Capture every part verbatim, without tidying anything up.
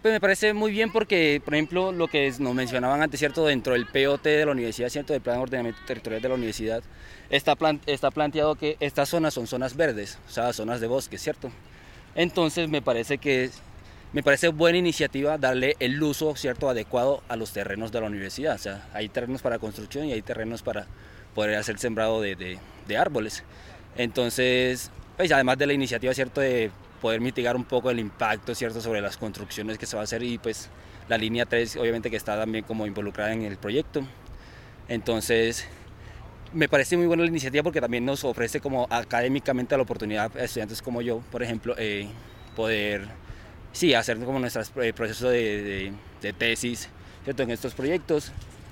Pues me parece muy bien porque, por ejemplo, lo que nos mencionaban antes, ¿cierto? Dentro del P O T de la universidad, ¿cierto? Del Plan de Ordenamiento Territorial de la universidad, está, plan, está planteado que estas zonas son zonas verdes, o sea, zonas de bosque, ¿cierto? Entonces me parece que me parece buena iniciativa darle el uso, ¿cierto?, adecuado a los terrenos de la universidad. O sea, hay terrenos para construcción y hay terrenos para poder hacer sembrado de, de, de árboles. Entonces, pues además de la iniciativa, ¿cierto?, de poder mitigar un poco el impacto, ¿cierto?, sobre las construcciones que se va a hacer, y pues la línea tres obviamente que está también como involucrada en el proyecto. Entonces me parece muy buena la iniciativa porque también nos ofrece como académicamente la oportunidad a estudiantes como yo, por ejemplo, eh, poder sí, hacer como nuestro eh, proceso de, de, de tesis, ¿cierto?, en estos proyectos,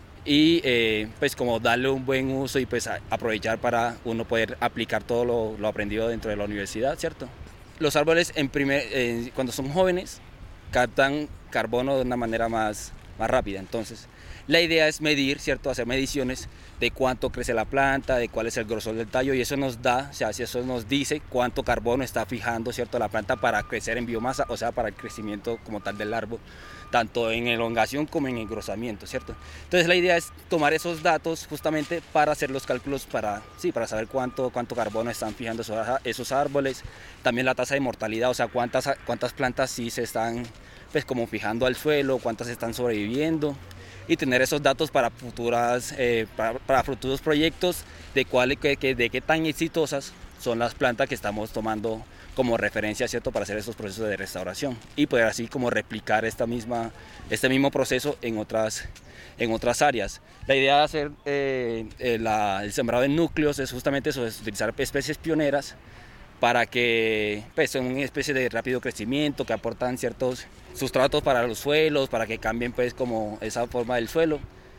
y eh, pues como darle un buen uso y pues a, aprovechar para uno poder aplicar todo lo, lo aprendido dentro de la universidad, ¿cierto? Los árboles en primer, eh, cuando son jóvenes captan carbono de una manera más, más rápida, entonces la idea es medir, ¿cierto?, hacer mediciones de cuánto crece la planta, de cuál es el grosor del tallo, y eso nos da, o sea, si eso nos dice cuánto carbono está fijando, ¿cierto?, la planta para crecer en biomasa, o sea, para el crecimiento como tal del árbol, tanto en elongación como en engrosamiento, ¿cierto? Entonces la idea es tomar esos datos justamente para hacer los cálculos, para, sí, para saber cuánto, cuánto carbono están fijando esos, esos árboles, también la tasa de mortalidad, o sea, cuántas, cuántas plantas sí se están pues como fijando al suelo, cuántas están sobreviviendo, y tener esos datos para futuras eh, para, para futuros proyectos de cuál que, que, de qué tan exitosas son las plantas que estamos tomando como referencia, ¿cierto?, para hacer estos procesos de restauración y poder así como replicar esta misma, este mismo proceso en otras, en otras áreas. La idea de hacer eh, el, la, el sembrado en núcleos es justamente eso, es utilizar especies pioneras para que pues, son una especie de rápido crecimiento, que aportan ciertos sustratos para los suelos, para que cambien pues como esa forma del suelo.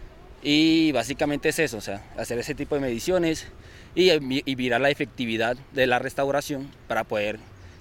Y básicamente es eso, o sea, hacer ese tipo de mediciones y, y mirar la efectividad de la restauración para poder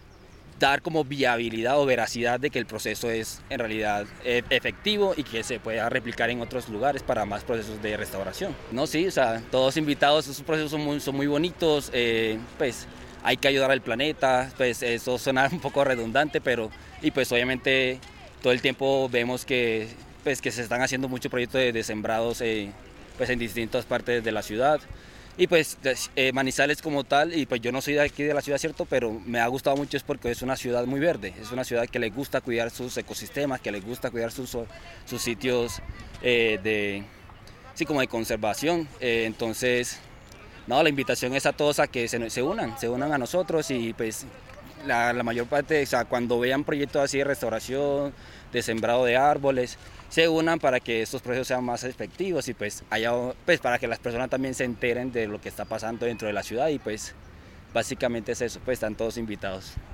dar como viabilidad o veracidad de que el proceso es en realidad eh, efectivo y que se pueda replicar en otros lugares para más procesos de restauración. No, sí, o sea, todos invitados, esos procesos son muy, son muy bonitos, eh, pues hay que ayudar al planeta, pues eso suena un poco redundante, pero y pues obviamente todo el tiempo vemos que, pues, que se están haciendo muchos proyectos de, de sembrados eh, pues en distintas partes de la ciudad. Y pues eh, Manizales como tal, y pues yo no soy de aquí de la ciudad, cierto, pero me ha gustado mucho es porque es una ciudad muy verde, es una ciudad que le gusta cuidar sus ecosistemas, que le gusta cuidar sus, sus sitios eh, de, sí, como de conservación, eh, entonces, no, la invitación es a todos a que se, se unan, se unan a nosotros y pues la, la mayor parte, o sea, cuando vean proyectos así de restauración, de sembrado de árboles, se unan para que estos procesos sean más efectivos y pues, haya, pues para que las personas también se enteren de lo que está pasando dentro de la ciudad y pues básicamente es eso, pues están todos invitados.